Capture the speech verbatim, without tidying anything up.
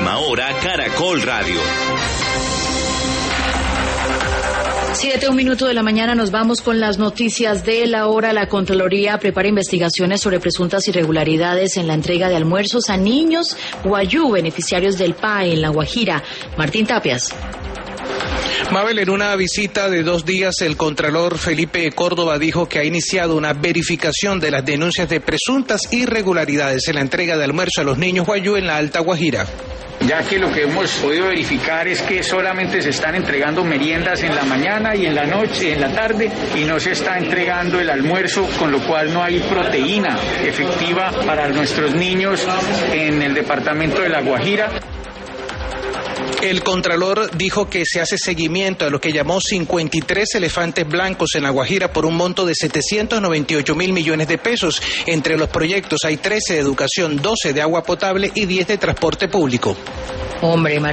Última Hora Caracol Radio. Siete, un minuto de la mañana, nos vamos con las noticias de la hora. La Contraloría prepara investigaciones sobre presuntas irregularidades en la entrega de almuerzos a niños guayú, beneficiarios del P A E en La Guajira. Martín Tapias. Mabel, en una visita de dos días, el Contralor Felipe Córdoba dijo que ha iniciado una verificación de las denuncias de presuntas irregularidades en la entrega de almuerzo a los niños guayú en la Alta Guajira. Ya que lo que hemos podido verificar es que solamente se están entregando meriendas en la mañana y en la noche, en la tarde, y no se está entregando el almuerzo, con lo cual no hay proteína efectiva para nuestros niños en el departamento de La Guajira. El Contralor dijo que se hace seguimiento a lo que llamó cincuenta y tres elefantes blancos en La Guajira por un monto de setecientos noventa y ocho mil millones de pesos. Entre los proyectos hay trece de educación, doce de agua potable y diez de transporte público. Hombre,